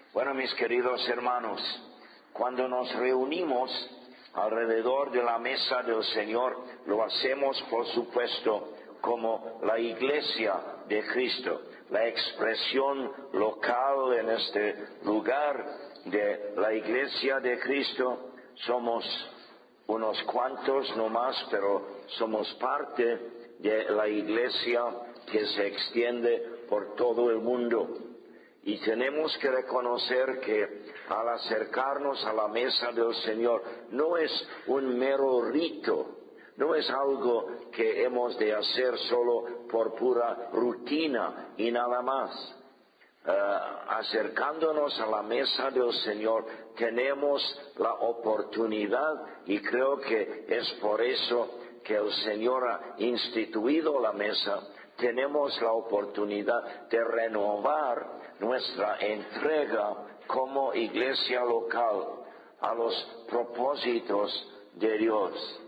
Bueno, mis queridos hermanos, cuando nos reunimos alrededor de la mesa del Señor, lo hacemos, por supuesto, como la Iglesia de Cristo, la expresión local en este lugar de la Iglesia de Cristo. Somos unos cuantos nomás, pero somos parte de la Iglesia que se extiende por todo el mundo. Y tenemos que reconocer que al acercarnos a la mesa del Señor no es un mero rito, no es algo que hemos de hacer solo por pura rutina y nada más. Acercándonos a la mesa del Señor tenemos la oportunidad, y creo que es por eso que el Señor ha instituido la mesa, tenemos la oportunidad de renovar nuestra entrega como iglesia local a los propósitos de Dios.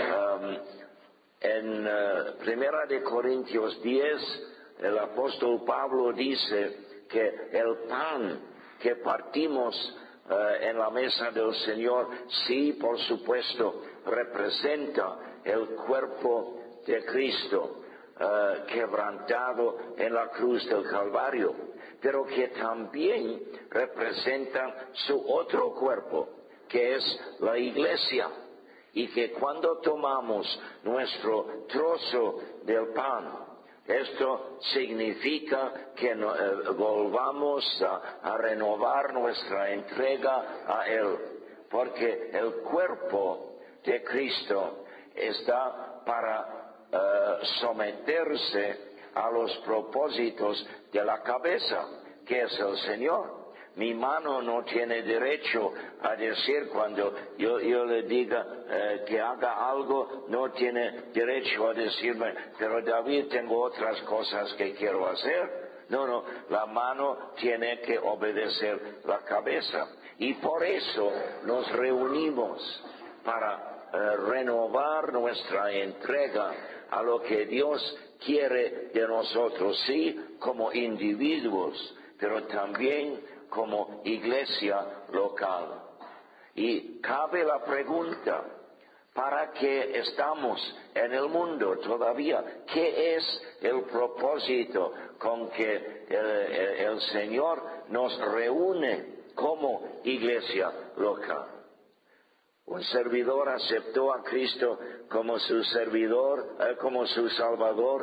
En Primera de Corintios 10, el apóstol Pablo dice que el pan que partimos en la mesa del Señor, sí, por supuesto, representa el cuerpo de Cristo, quebrantado en la cruz del Calvario, pero que también representa su otro cuerpo, que es la iglesia, y que cuando tomamos nuestro trozo del pan, esto significa que volvamos a renovar nuestra entrega a Él, porque el cuerpo de Cristo está para someterse a los propósitos de la cabeza, que es el Señor. Mi mano no tiene derecho a decir cuando yo le diga que haga algo, no tiene derecho a decirme, pero David, tengo otras cosas que quiero hacer. No, la mano tiene que obedecer la cabeza. Y por eso nos reunimos para renovar nuestra entrega a lo que Dios quiere de nosotros, sí, como individuos, pero también como iglesia local. Y cabe la pregunta, ¿para qué estamos en el mundo todavía? ¿Qué es el propósito con que el Señor nos reúne como iglesia local? Un servidor aceptó a Cristo como su servidor, como su Salvador,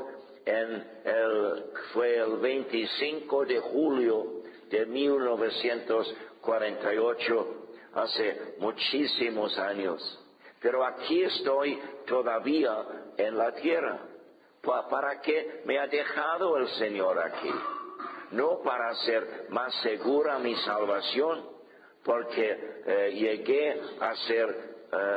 fue el 25 de julio de 1948, hace muchísimos años. Pero aquí estoy todavía en la tierra. ¿Para qué me ha dejado el Señor aquí? No para hacer más segura mi salvación, porque llegué a ser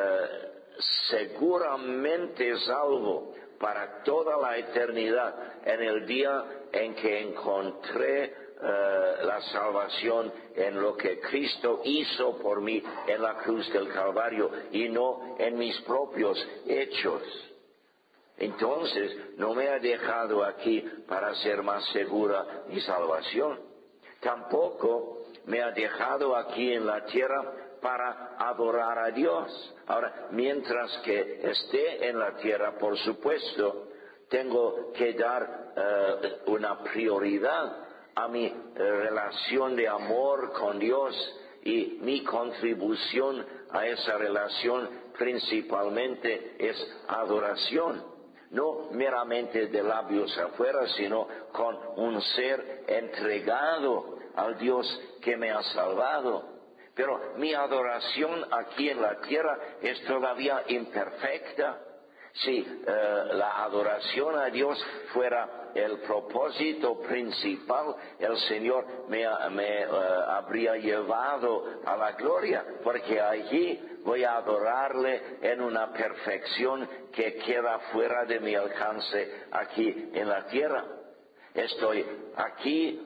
seguramente salvo para toda la eternidad en el día en que encontré la salvación en lo que Cristo hizo por mí en la cruz del Calvario y no en mis propios hechos. Entonces no me ha dejado aquí para hacer más segura mi salvación. Tampoco me ha dejado aquí en la tierra para adorar a Dios. Ahora, mientras que esté en la tierra, por supuesto, tengo que dar una prioridad a mi relación de amor con Dios, y mi contribución a esa relación principalmente es adoración. No meramente de labios afuera, sino con un ser entregado al Dios que me ha salvado. Pero mi adoración aquí en la tierra es todavía imperfecta. Si la adoración a Dios fuera el propósito principal, el Señor me habría llevado a la gloria, porque allí voy a adorarle en una perfección que queda fuera de mi alcance aquí en la tierra. Estoy aquí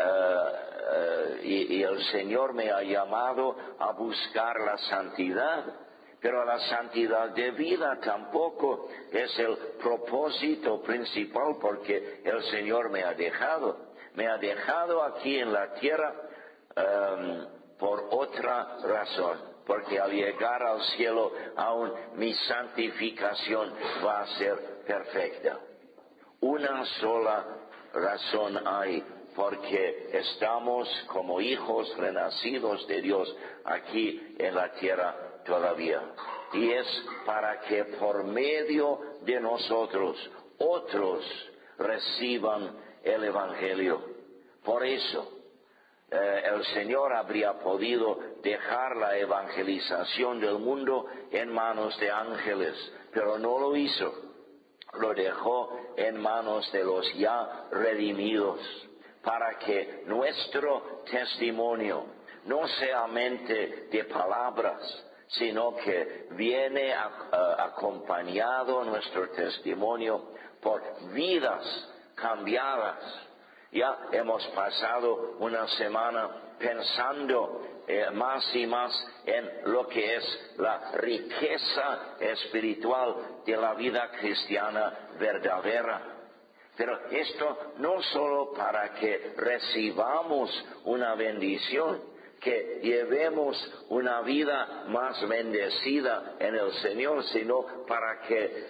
y el Señor me ha llamado a buscar la santidad, pero la santidad de vida tampoco es el propósito principal, porque el Señor me ha dejado aquí en la tierra por otra razón, porque al llegar al cielo aún mi santificación va a ser perfecta. Una sola razón hay, porque estamos como hijos renacidos de Dios aquí en la tierra todavía. Y es para que por medio de nosotros otros reciban el Evangelio. Por eso el Señor habría podido dejar la evangelización del mundo en manos de ángeles, pero no lo hizo. Lo dejó en manos de los ya redimidos, para que nuestro testimonio no sea mente de palabras, sino que viene acompañado nuestro testimonio por vidas cambiadas. Ya hemos pasado una semana pensando más y más en lo que es la riqueza espiritual de la vida cristiana verdadera. Pero esto no solo para que recibamos una bendición, que llevemos una vida más bendecida en el Señor, sino para que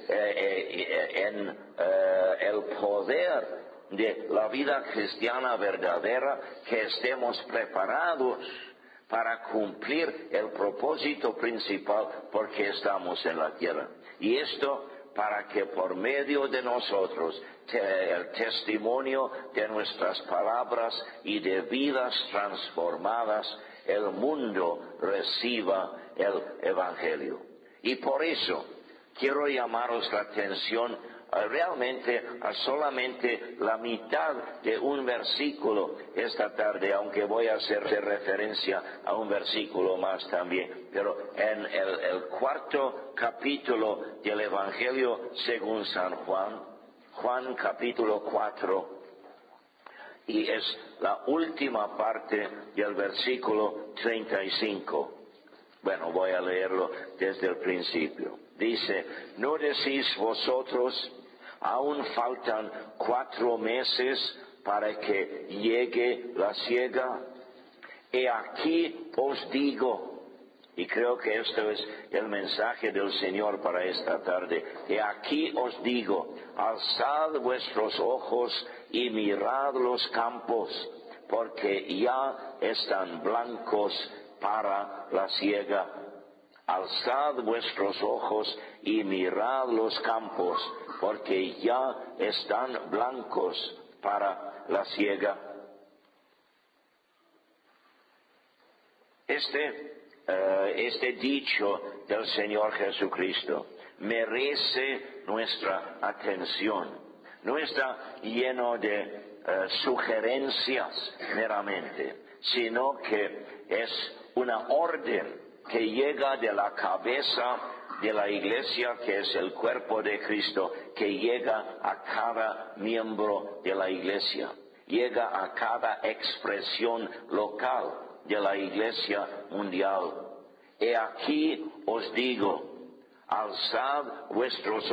en el poder de la vida cristiana verdadera, que estemos preparados para cumplir el propósito principal porque estamos en la tierra. Y esto para que por medio de nosotros el testimonio de nuestras palabras y de vidas transformadas, el mundo reciba el Evangelio. Y por eso quiero llamaros la atención realmente a solamente la mitad de un versículo esta tarde, aunque voy a hacer referencia a un versículo más también. Pero en el cuarto capítulo del Evangelio según San Juan, Juan capítulo 4, y es la última parte del versículo 35. Bueno, voy a leerlo desde el principio. Dice: ¿no decís vosotros, aún faltan 4 meses para que llegue la siega? He aquí os digo, y creo que esto es el mensaje del Señor para esta tarde. He aquí os digo, alzad vuestros ojos y mirad los campos, porque ya están blancos para la siega. Alzad vuestros ojos y mirad los campos, porque ya están blancos para la siega. Este dicho del Señor Jesucristo merece nuestra atención. No está lleno de sugerencias meramente, sino que es una orden que llega de la cabeza de la iglesia, que es el cuerpo de Cristo, que llega a cada miembro de la iglesia, llega a cada expresión local de la iglesia mundial. He aquí os digo, alzad vuestros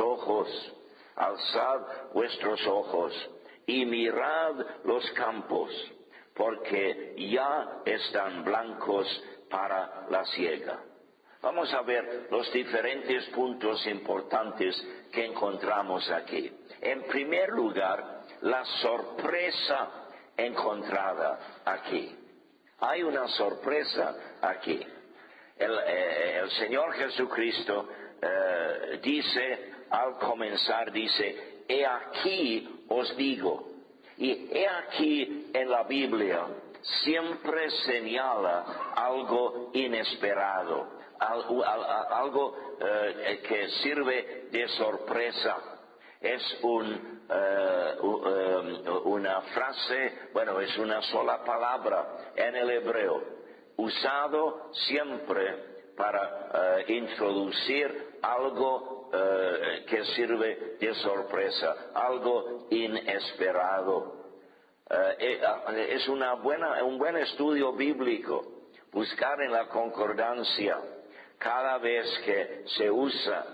ojos y mirad los campos, porque ya están blancos para la siega. Vamos a ver los diferentes puntos importantes que encontramos aquí. En primer lugar, la sorpresa encontrada aquí. Hay una sorpresa aquí. El Señor Jesucristo dice, al comenzar, dice: he aquí os digo. Y he aquí en la Biblia siempre señala algo inesperado, algo que sirve de sorpresa. Es una frase, bueno, es una sola palabra en el hebreo, usado siempre para introducir algo que sirve de sorpresa, algo inesperado. Es un buen estudio bíblico buscar en la concordancia cada vez que se usa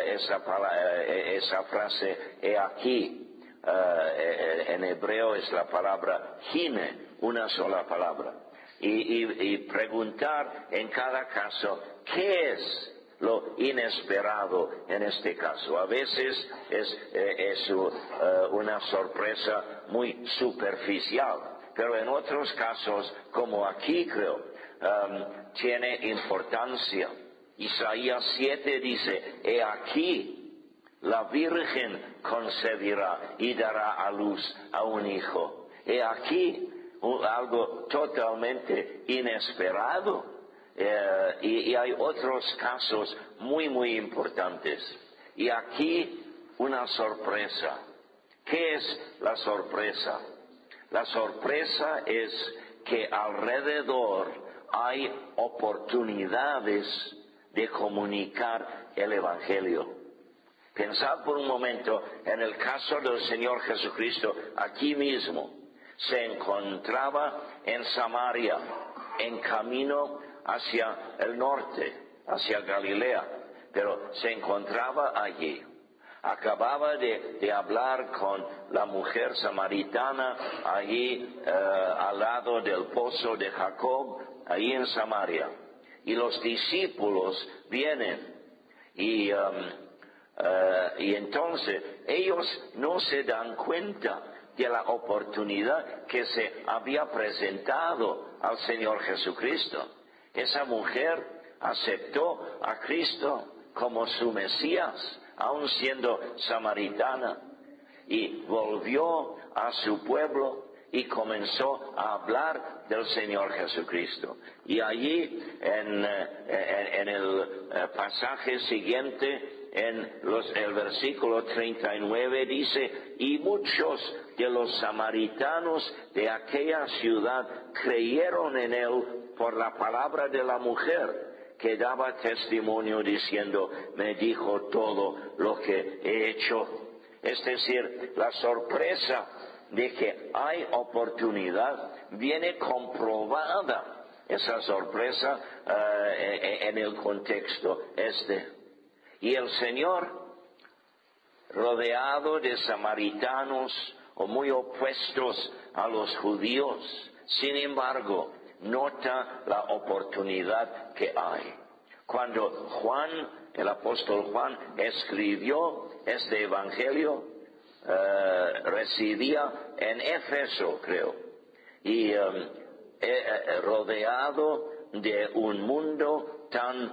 esa frase, he aquí. En hebreo es la palabra hine, una sola palabra. y preguntar en cada caso, ¿qué es lo inesperado en este caso? A veces es una sorpresa muy superficial, pero en otros casos, como aquí creo, tiene importancia. Isaías 7 dice, he aquí, la Virgen concebirá y dará a luz a un hijo. He aquí algo totalmente inesperado. Y hay otros casos muy, muy importantes. Y aquí una sorpresa. ¿Qué es la sorpresa? La sorpresa es que alrededor hay oportunidades de comunicar el Evangelio. Pensad por un momento en el caso del Señor Jesucristo, aquí mismo. Se encontraba en Samaria, en camino hacia el norte, hacia Galilea, pero se encontraba allí. Acababa de hablar con la mujer samaritana allí al lado del pozo de Jacob, allí en Samaria. Y los discípulos vienen y entonces ellos no se dan cuenta de la oportunidad que se había presentado al Señor Jesucristo. Esa mujer aceptó a Cristo como su Mesías, aun siendo samaritana, y volvió a su pueblo y comenzó a hablar del Señor Jesucristo. Y allí en el pasaje siguiente, el versículo 39 dice, y muchos de los samaritanos de aquella ciudad creyeron en él por la palabra de la mujer, que daba testimonio diciendo, me dijo todo lo que he hecho. Es decir, la sorpresa de que hay oportunidad viene comprobada, esa sorpresa en el contexto Y el Señor, rodeado de samaritanos o muy opuestos a los judíos, sin embargo, nota la oportunidad que hay. Cuando Juan, el apóstol Juan, escribió este evangelio, residía en Éfeso, creo, y rodeado de un mundo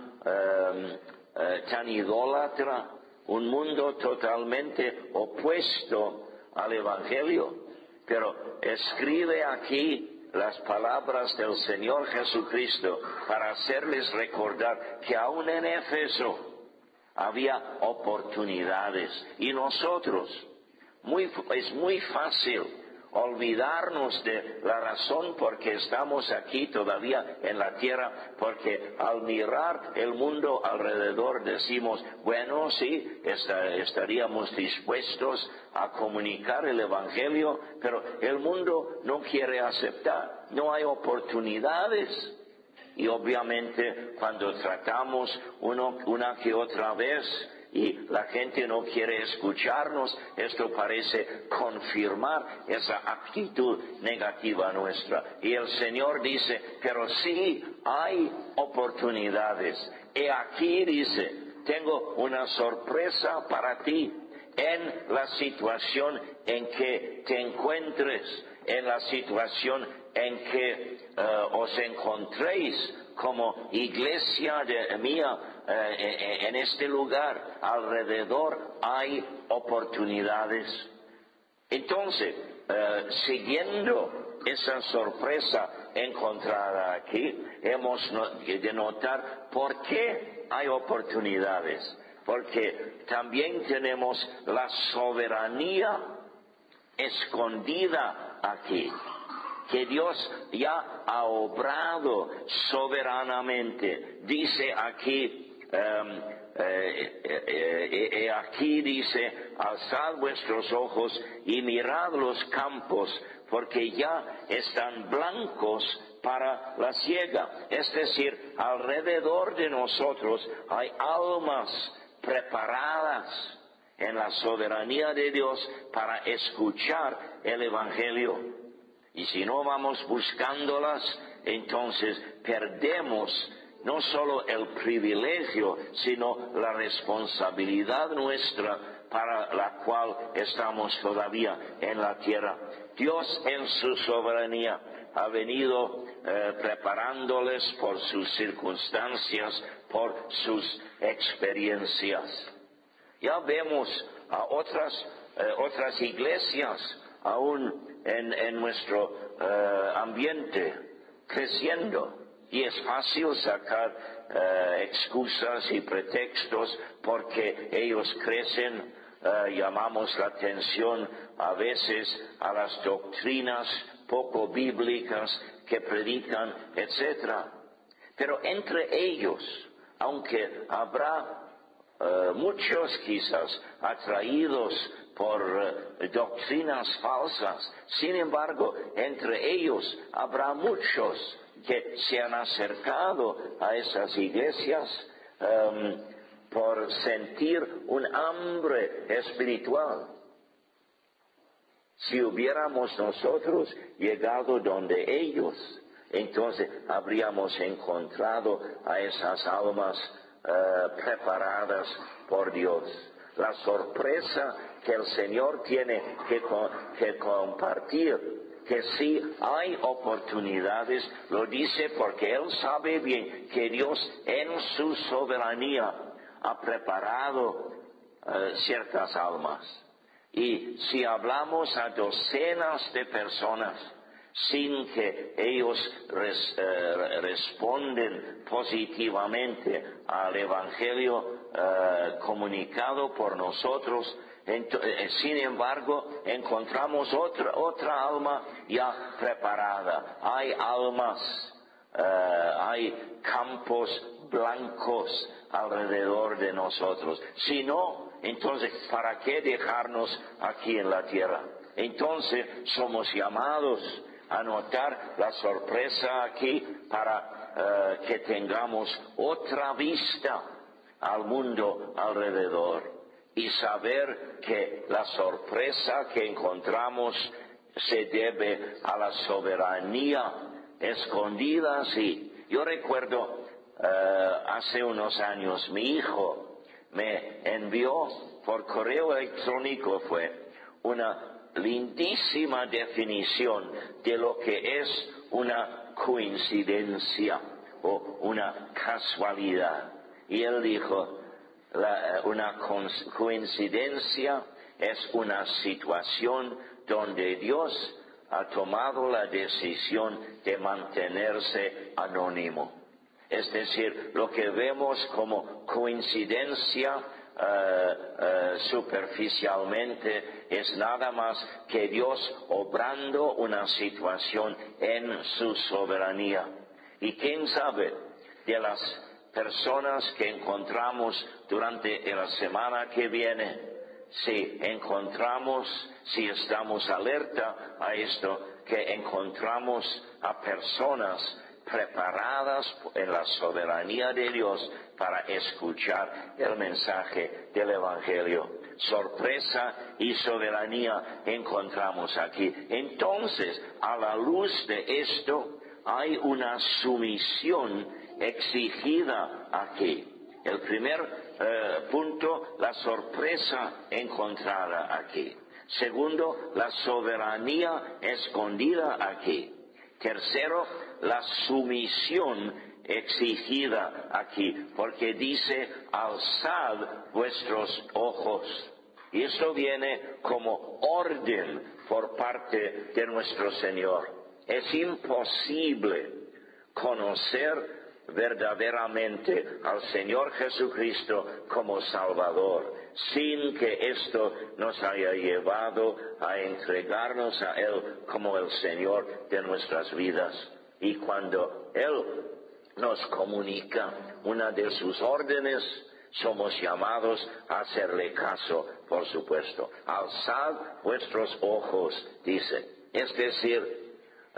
tan idólatra, un mundo totalmente opuesto al evangelio, pero escribe aquí las palabras del Señor Jesucristo para hacerles recordar que aún en Éfeso había oportunidades. Y nosotros, es muy fácil olvidarnos de la razón por que estamos aquí todavía en la tierra, porque al mirar el mundo alrededor decimos, bueno, sí, estaríamos dispuestos a comunicar el Evangelio, pero el mundo no quiere aceptar, no hay oportunidades. Y obviamente cuando tratamos una que otra vez y la gente no quiere escucharnos, esto parece confirmar esa actitud negativa nuestra. Y el Señor dice, pero sí hay oportunidades. He aquí, dice, tengo una sorpresa para ti en la situación en que te encuentres, en la situación en que os encontréis como iglesia mía en este lugar. Alrededor hay oportunidades. Entonces, siguiendo esa sorpresa encontrada aquí, hemos de notar por qué hay oportunidades. Porque también tenemos la soberanía escondida aquí, que Dios ya ha obrado soberanamente. Dice aquí, aquí dice, alzad vuestros ojos y mirad los campos, porque ya están blancos para la siega. Es decir, alrededor de nosotros hay almas preparadas en la soberanía de Dios para escuchar el Evangelio. Y si no vamos buscándolas, entonces perdemos no solo el privilegio, sino la responsabilidad nuestra para la cual estamos todavía en la tierra. Dios en su soberanía ha venido preparándoles por sus circunstancias, por sus experiencias. Ya vemos a otras iglesias aún en nuestro ambiente creciendo. Y es fácil sacar excusas y pretextos porque ellos crecen. Llamamos la atención a veces a las doctrinas poco bíblicas que predican, etc. Pero entre ellos, aunque habrá muchos quizás atraídos por doctrinas falsas, sin embargo, entre ellos habrá muchos que se han acercado a esas iglesias por sentir un hambre espiritual. Si hubiéramos nosotros llegado donde ellos, entonces habríamos encontrado a esas almas preparadas por Dios. La sorpresa que el Señor tiene que compartir, que si hay oportunidades, lo dice porque Él sabe bien que Dios en su soberanía ha preparado ciertas almas. Y si hablamos a docenas de personas sin que ellos responden positivamente al Evangelio comunicado por nosotros, sin embargo, encontramos otra alma ya preparada. Hay almas, hay campos blancos alrededor de nosotros. Si no, entonces, ¿para qué dejarnos aquí en la tierra? Entonces, somos llamados a notar la sorpresa aquí para que tengamos otra vista al mundo alrededor. Y saber que la sorpresa que encontramos se debe a la soberanía escondida, sí. Yo recuerdo hace unos años mi hijo me envió por correo electrónico una lindísima definición de lo que es una coincidencia o una casualidad. Y él dijo, una coincidencia es una situación donde Dios ha tomado la decisión de mantenerse anónimo. Es decir, lo que vemos como coincidencia superficialmente es nada más que Dios obrando una situación en su soberanía. Y quién sabe de las personas que encontramos durante la semana que viene, si estamos alerta a esto, que encontramos a personas preparadas en la soberanía de Dios para escuchar el mensaje del Evangelio. Sorpresa y soberanía encontramos aquí. Entonces, a la luz de esto, hay una sumisión exigida aquí. El primer punto, la sorpresa encontrada aquí. Segundo, la soberanía escondida aquí. Tercero, la sumisión exigida aquí, porque dice, alzad vuestros ojos. Y esto viene como orden por parte de nuestro Señor. Es imposible conocer verdaderamente al Señor Jesucristo como Salvador, sin que esto nos haya llevado a entregarnos a Él como el Señor de nuestras vidas. Y cuando Él nos comunica una de sus órdenes, somos llamados a hacerle caso, por supuesto. Alzad vuestros ojos, dice. Es decir,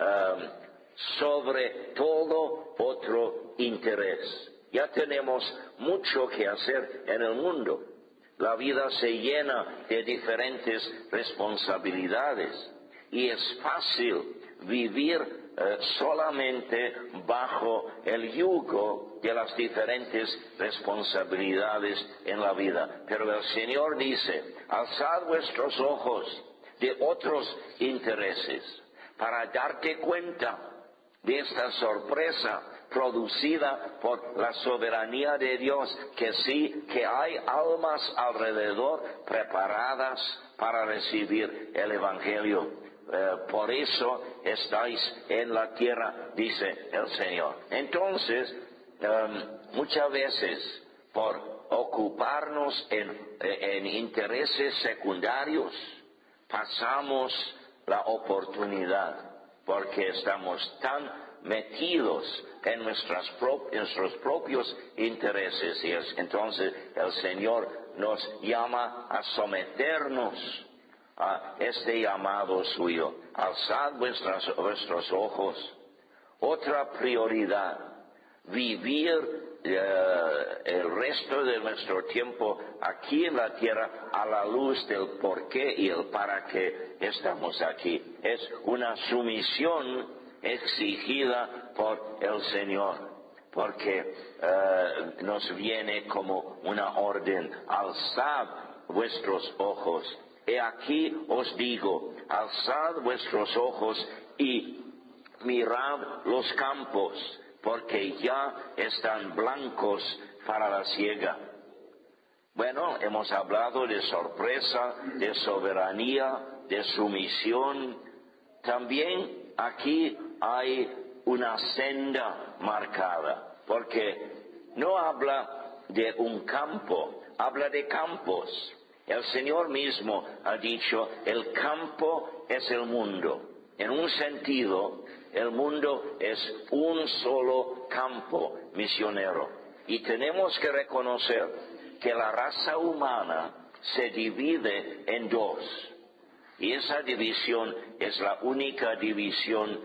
sobre todo otro interés. Ya tenemos mucho que hacer en el mundo. La vida se llena de diferentes responsabilidades y es fácil vivir solamente bajo el yugo de las diferentes responsabilidades en la vida. Pero el Señor dice, alzad vuestros ojos de otros intereses para darte cuenta de esta sorpresa producida por la soberanía de Dios, que sí, que hay almas alrededor preparadas para recibir el Evangelio. Por eso estáis en la tierra, dice el Señor. Entonces, muchas veces, por ocuparnos en intereses secundarios, pasamos la oportunidad, porque estamos tan metidos en nuestros propios intereses. Y entonces el Señor nos llama a someternos a este llamado suyo. Alzad vuestros ojos. Otra prioridad, vivir el resto de nuestro tiempo aquí en la tierra a la luz del por qué y el para qué estamos aquí. Es una sumisión exigida por el Señor, porque nos viene como una orden: alzad vuestros ojos. He aquí os digo, alzad vuestros ojos y mirad los campos, porque ya están blancos para la siega. Bueno, hemos hablado de sorpresa, de soberanía, de sumisión. También aquí hay una senda marcada, porque no habla de un campo, habla de campos. El Señor mismo ha dicho, el campo es el mundo. En un sentido, el mundo es un solo campo misionero. Y tenemos que reconocer que la raza humana se divide en dos. Y esa división es la única división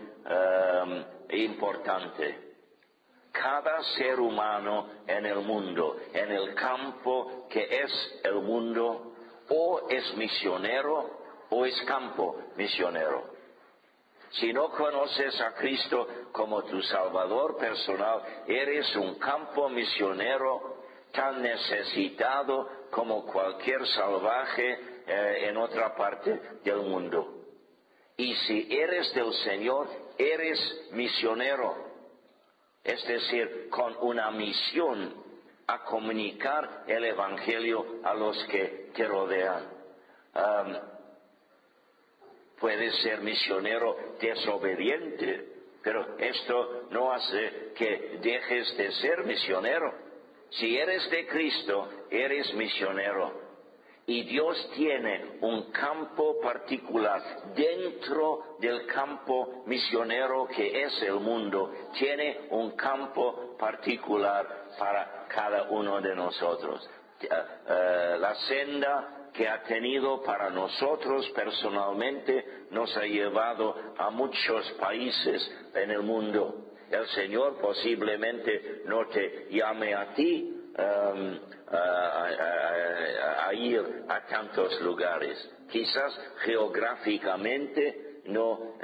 importante. Cada ser humano en el mundo, en el campo que es el mundo, o es misionero o es campo misionero. Si no conoces a Cristo como tu Salvador personal, eres un campo misionero tan necesitado como cualquier salvaje en otra parte del mundo. Y si eres del Señor, eres misionero. Es decir, con una misión a comunicar el Evangelio a los que te rodean. Puedes ser misionero desobediente, pero esto no hace que dejes de ser misionero. Si eres de Cristo, eres misionero. Y Dios tiene un campo particular dentro del campo misionero que es el mundo. Tiene un campo particular para cada uno de nosotros. La senda que ha tenido para nosotros personalmente nos ha llevado a muchos países en el mundo. El Señor posiblemente no te llame a ti a ir a tantos lugares. Quizás geográficamente no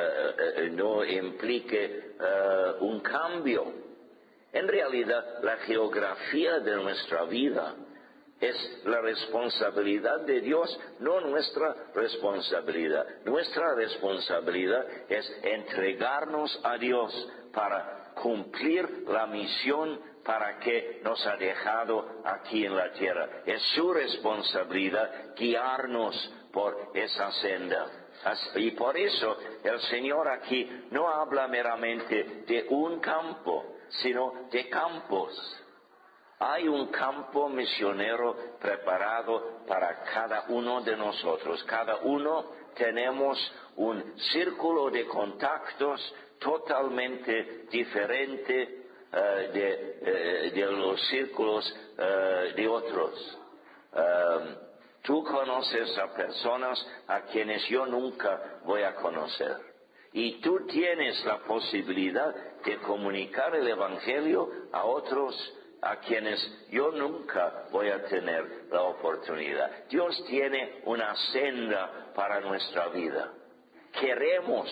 implique un cambio. En realidad, la geografía de nuestra vida es la responsabilidad de Dios, no nuestra responsabilidad. Nuestra responsabilidad es entregarnos a Dios para cumplir la misión para que nos ha dejado aquí en la tierra. Es su responsabilidad guiarnos por esa senda. Y por eso el Señor aquí no habla meramente de un campo, sino de campos. Hay un campo misionero preparado para cada uno de nosotros. Cada uno tenemos un círculo de contactos totalmente diferente de los círculos de otros. Tú conoces a personas a quienes yo nunca voy a conocer. Y tú tienes la posibilidad de comunicar el Evangelio a otros a quienes yo nunca voy a tener la oportunidad. Dios tiene una senda para nuestra vida. Queremos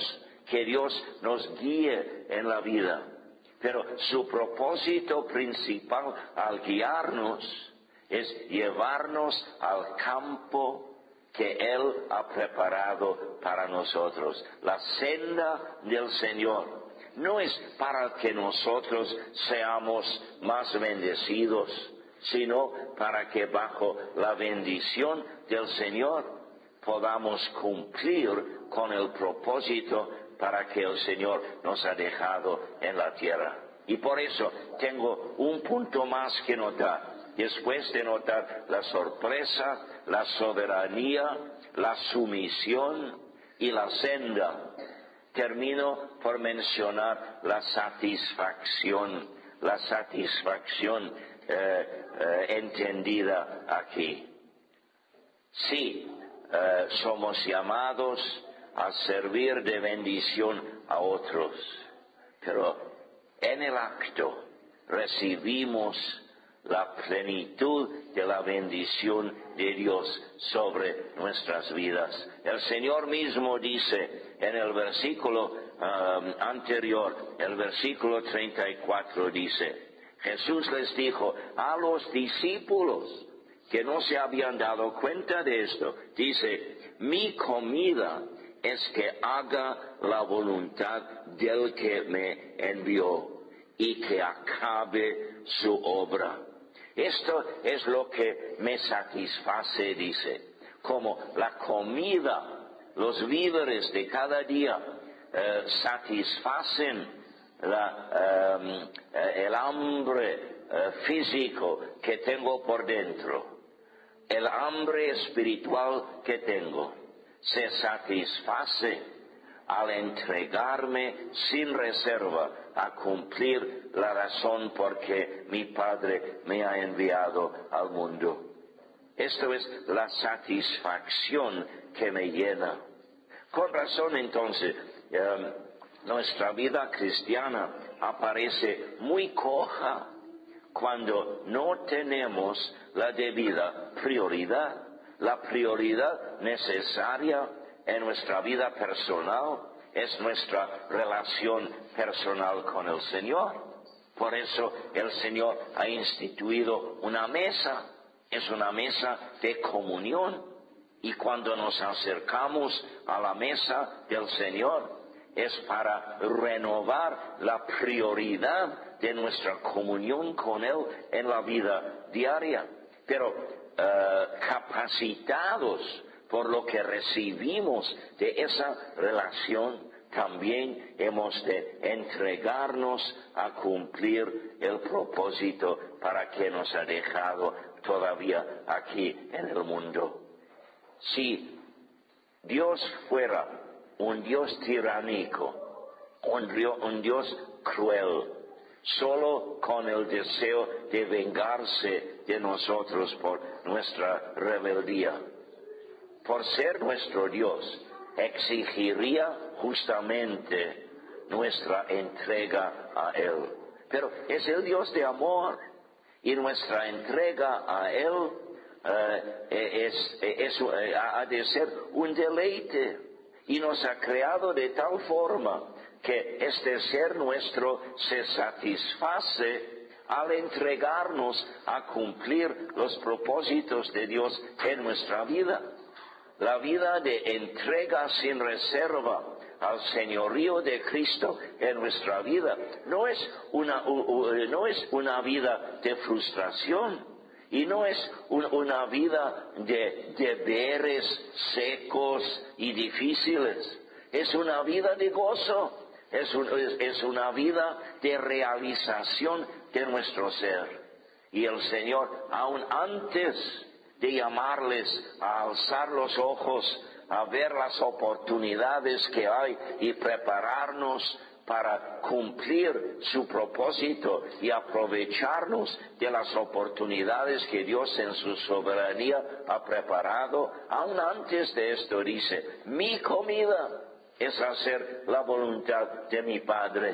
que Dios nos guíe en la vida. Pero su propósito principal al guiarnos es llevarnos al campo que Él ha preparado para nosotros. La senda del Señor no es para que nosotros seamos más bendecidos, sino para que bajo la bendición del Señor podamos cumplir con el propósito para que el Señor nos ha dejado en la tierra. Y por eso tengo un punto más que notar. Después de notar la sorpresa, la soberanía, la sumisión y la senda, termino por mencionar la satisfacción entendida aquí. Sí, somos llamados a servir de bendición a otros, pero en el acto recibimos la plenitud de la bendición de Dios sobre nuestras vidas. El Señor mismo dice en el versículo anterior, el versículo 34 dice, Jesús les dijo a los discípulos que no se habían dado cuenta de esto, dice, mi comida es que haga la voluntad del que me envió y que acabe su obra. Esto es lo que me satisface, dice, como la comida, los víveres de cada día satisfacen el hambre físico que tengo por dentro. El hambre espiritual que tengo se satisface al entregarme sin reserva a cumplir la razón por que mi Padre me ha enviado al mundo. Esto es la satisfacción que me llena. Con razón, entonces, nuestra vida cristiana aparece muy coja cuando no tenemos la debida prioridad, la prioridad necesaria en nuestra vida personal es nuestra relación personal con el Señor. Por eso el Señor ha instituido una mesa, es una mesa de comunión. Y cuando nos acercamos a la mesa del Señor, es para renovar la prioridad de nuestra comunión con Él en la vida diaria. Pero capacitados por lo que recibimos de esa relación, también hemos de entregarnos a cumplir el propósito para que nos ha dejado todavía aquí en el mundo. Si Dios fuera un Dios tiránico, un Dios cruel, solo con el deseo de vengarse de nosotros por nuestra rebeldía, por ser nuestro Dios, exigiría justamente nuestra entrega a Él. Pero es el Dios de amor y nuestra entrega a Él ha de ser un deleite y nos ha creado de tal forma que este ser nuestro se satisface al entregarnos a cumplir los propósitos de Dios en nuestra vida. La vida de entrega sin reserva al señorío de Cristo en nuestra vida no es una vida de frustración y no es una vida de deberes secos y difíciles. Es una vida de gozo, es una vida de realización de nuestro ser. Y el Señor, aún antes de llamarles a alzar los ojos, a ver las oportunidades que hay y prepararnos para cumplir su propósito y aprovecharnos de las oportunidades que Dios en su soberanía ha preparado. Aún antes de esto dice, mi comida es hacer la voluntad de mi Padre.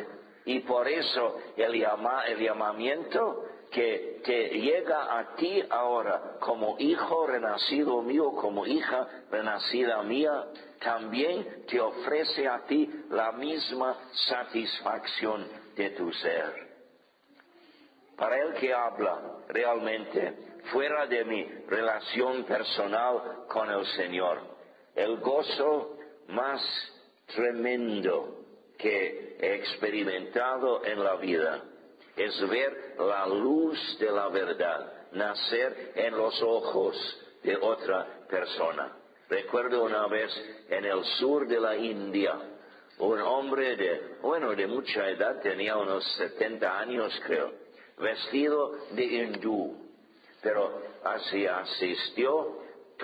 Y por eso el llamamiento que te llega a ti ahora como hijo renacido mío, como hija renacida mía, también te ofrece a ti la misma satisfacción de tu ser. Para el que habla realmente fuera de mi relación personal con el Señor, el gozo más tremendo que he experimentado en la vida es ver la luz de la verdad nacer en los ojos de otra persona. Recuerdo una vez en el sur de la India, un hombre de mucha edad, tenía unos 70 años creo, vestido de hindú, pero así asistió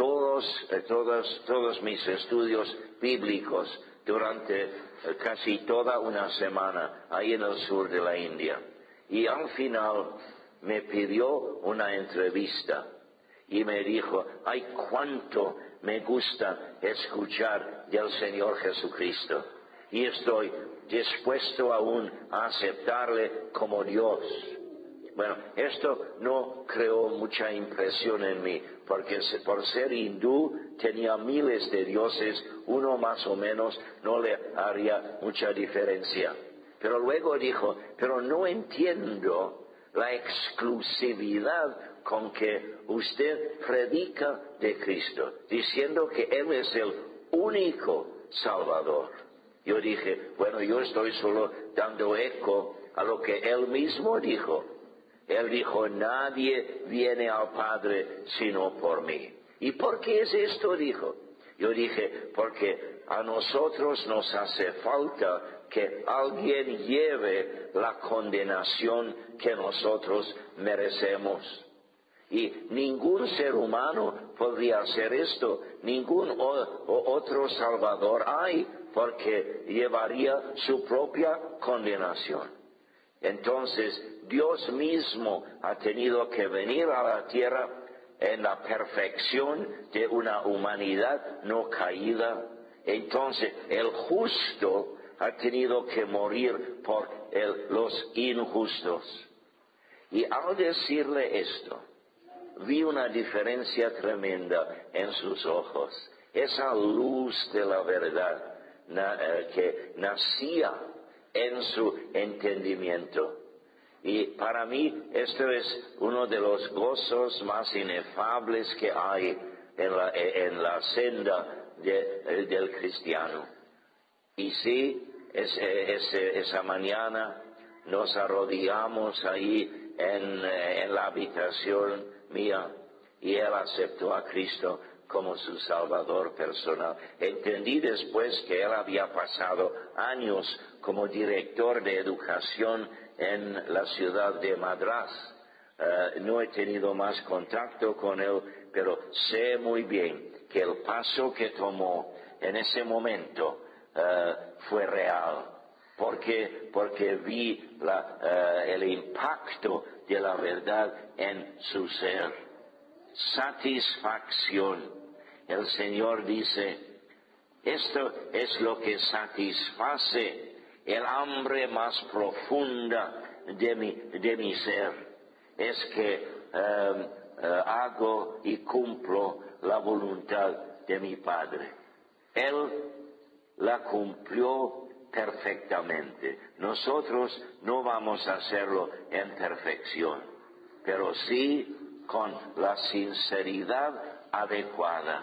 todos mis estudios bíblicos durante casi toda una semana ahí en el sur de la India. Y al final me pidió una entrevista y me dijo, ¡ay, cuánto me gusta escuchar del Señor Jesucristo! Y estoy dispuesto aún a aceptarle como Dios. Bueno, esto no creó mucha impresión en mí, porque por ser hindú tenía miles de dioses, uno más o menos no le haría mucha diferencia. Pero luego dijo, pero no entiendo la exclusividad con que usted predica de Cristo, diciendo que Él es el único Salvador. Yo dije, bueno, yo estoy solo dando eco a lo que Él mismo dijo. Él dijo, nadie viene al Padre sino por mí. ¿Y por qué es esto? Dijo. Yo dije, porque a nosotros nos hace falta que alguien lleve la condenación que nosotros merecemos. Y ningún ser humano podría hacer esto, ningún otro Salvador hay, porque llevaría su propia condenación. Entonces, Dios mismo ha tenido que venir a la tierra en la perfección de una humanidad no caída. Entonces, el justo ha tenido que morir por los injustos. Y al decirle esto, vi una diferencia tremenda en sus ojos. Esa luz de la verdad que nacía en su entendimiento. Y para mí esto es uno de los gozos más inefables que hay en la senda del cristiano. Y sí, esa mañana nos arrodillamos ahí en la habitación mía y él aceptó a Cristo como su Salvador personal. Entendí después que él había pasado años como director de educación en la ciudad de Madrás. No he tenido más contacto con él, pero sé muy bien que el paso que tomó en ese momento fue real. Porque vi el impacto de la verdad en su ser. Satisfacción. El Señor dice, esto es lo que satisface el hambre más profunda de mi ser. Es que hago y cumplo la voluntad de mi Padre. Él la cumplió perfectamente. Nosotros no vamos a hacerlo en perfección, pero sí con la sinceridad adecuada.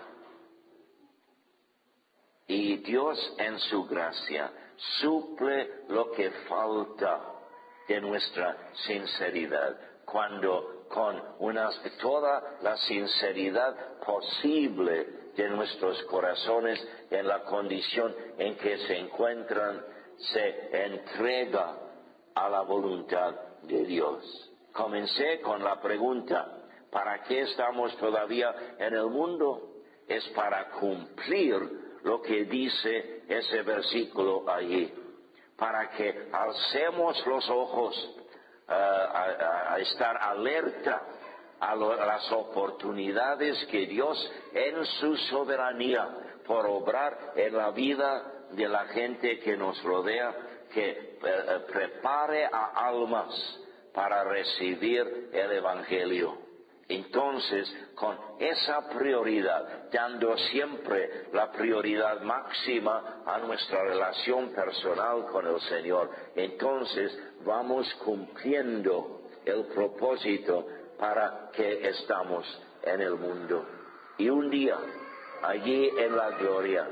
Y Dios en su gracia suple lo que falta de nuestra sinceridad, cuando con toda la sinceridad posible de nuestros corazones en la condición en que se encuentran, se entrega a la voluntad de Dios. Comencé con la pregunta, ¿para qué estamos todavía en el mundo? Es para cumplir lo que dice ese versículo allí, para que alcemos los ojos a estar alerta a las oportunidades que Dios en su soberanía por obrar en la vida de la gente que nos rodea, que prepare a almas para recibir el Evangelio. Entonces, con esa prioridad, dando siempre la prioridad máxima a nuestra relación personal con el Señor, entonces vamos cumpliendo el propósito para que estamos en el mundo. Y un día, allí en la gloria,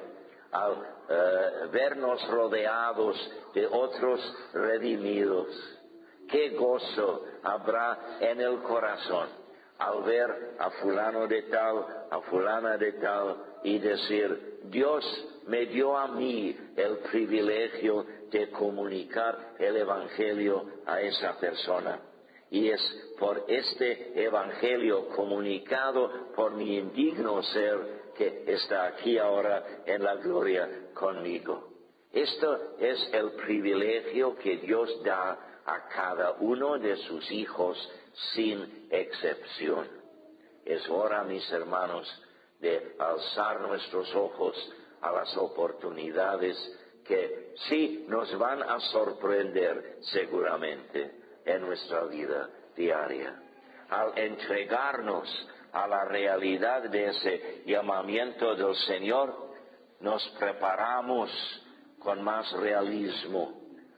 al vernos rodeados de otros redimidos, qué gozo habrá en el corazón al ver a fulano de tal, a fulana de tal, y decir, Dios me dio a mí el privilegio de comunicar el Evangelio a esa persona. Y es por este Evangelio comunicado por mi indigno ser que está aquí ahora en la gloria conmigo. Esto es el privilegio que Dios da a cada uno de sus hijos sin excepción. Es hora, mis hermanos, de alzar nuestros ojos a las oportunidades que sí nos van a sorprender seguramente en nuestra vida diaria. Al entregarnos a la realidad de ese llamamiento del Señor, nos preparamos con más realismo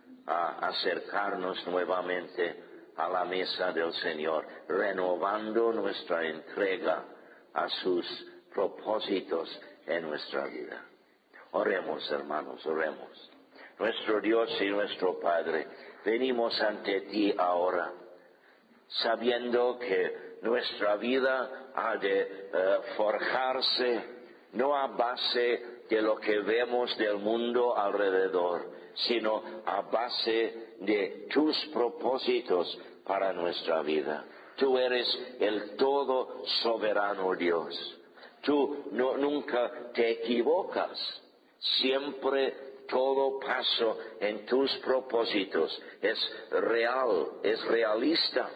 a acercarnos nuevamente a la mesa del Señor, renovando nuestra entrega a sus propósitos en nuestra vida. Oremos, hermanos, oremos. Nuestro Dios y nuestro Padre, venimos ante ti ahora, sabiendo que nuestra vida ha de forjarse no a base de lo que vemos del mundo alrededor, sino a base de tus propósitos para nuestra vida. Tú eres el todo soberano Dios. Tú nunca te equivocas. Siempre todo paso en tus propósitos es real, es realista.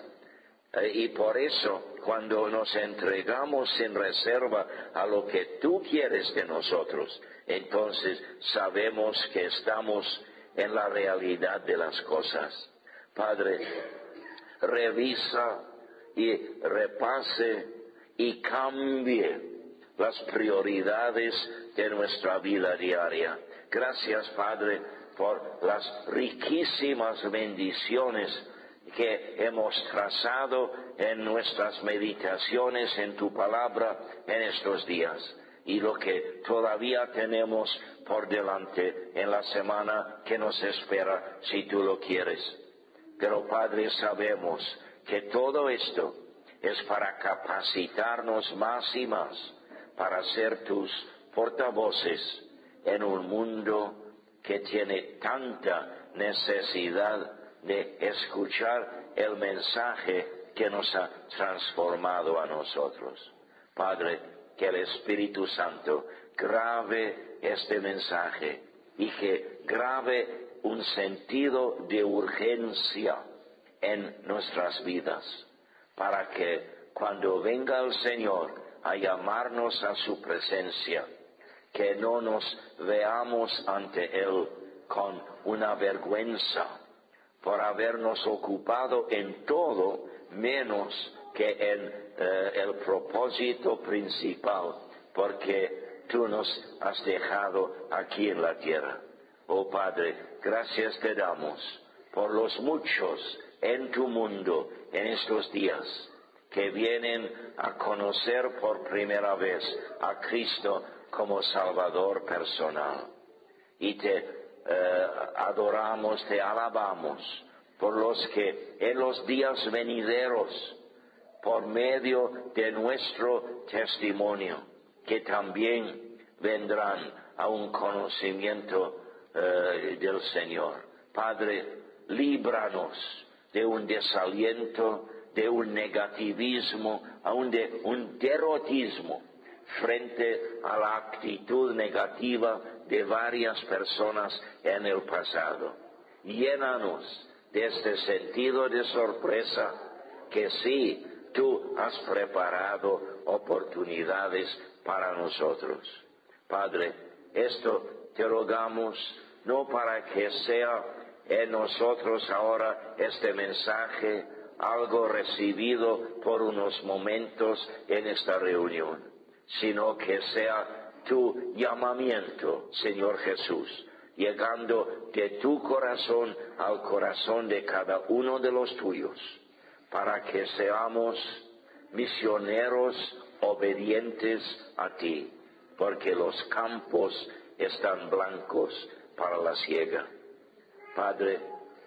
Y por eso, cuando nos entregamos sin reserva a lo que tú quieres de nosotros, entonces sabemos que estamos en la realidad de las cosas. Padre, revisa y repase y cambie las prioridades de nuestra vida diaria. Gracias, Padre, por las riquísimas bendiciones que hemos trazado en nuestras meditaciones en tu palabra en estos días y lo que todavía tenemos por delante en la semana que nos espera si tú lo quieres. Pero Padre, sabemos que todo esto es para capacitarnos más y más para ser tus portavoces en un mundo que tiene tanta necesidad de escuchar el mensaje que nos ha transformado a nosotros. Padre, que el Espíritu Santo grave este mensaje y que grave un sentido de urgencia en nuestras vidas, para que cuando venga el Señor a llamarnos a su presencia, que no nos veamos ante Él con una vergüenza por habernos ocupado en todo menos que en el propósito principal, porque tú nos has dejado aquí en la tierra. Oh Padre, gracias te damos por los muchos en tu mundo en estos días que vienen a conocer por primera vez a Cristo como Salvador personal. Y te adoramos, te alabamos por los que en los días venideros, por medio de nuestro testimonio, que también vendrán a un conocimiento del Señor. Padre, líbranos de un desaliento, de un negativismo, aun de un derrotismo frente a la actitud negativa de varias personas en el pasado. Llénanos de este sentido de sorpresa, que sí, tú has preparado oportunidades para nosotros. Padre, esto te rogamos no para que sea en nosotros ahora este mensaje, algo recibido por unos momentos en esta reunión, sino que sea tu llamamiento, Señor Jesús, llegando de tu corazón al corazón de cada uno de los tuyos, para que seamos misioneros obedientes a ti, porque los campos están blancos para la siega. Padre,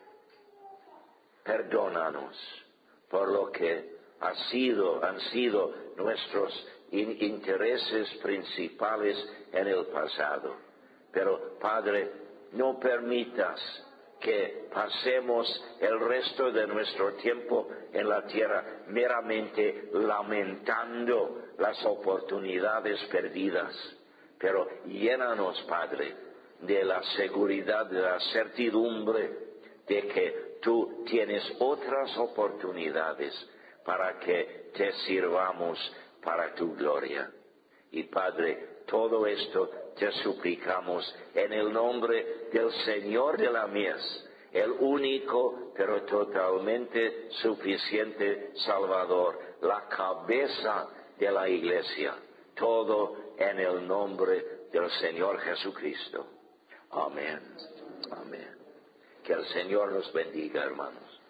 perdónanos por lo que han sido nuestros intereses principales en el pasado. Pero, Padre, no permitas que pasemos el resto de nuestro tiempo en la tierra meramente lamentando las oportunidades perdidas. Pero llénanos, Padre, de la seguridad, de la certidumbre de que tú tienes otras oportunidades para que te sirvamos para tu gloria. Y Padre, todo esto te suplicamos en el nombre del Señor de la mies, el único pero totalmente suficiente Salvador, la cabeza de la Iglesia. Todo en el nombre del Señor Jesucristo. Amén. Amén. Que el Señor nos bendiga, hermanos.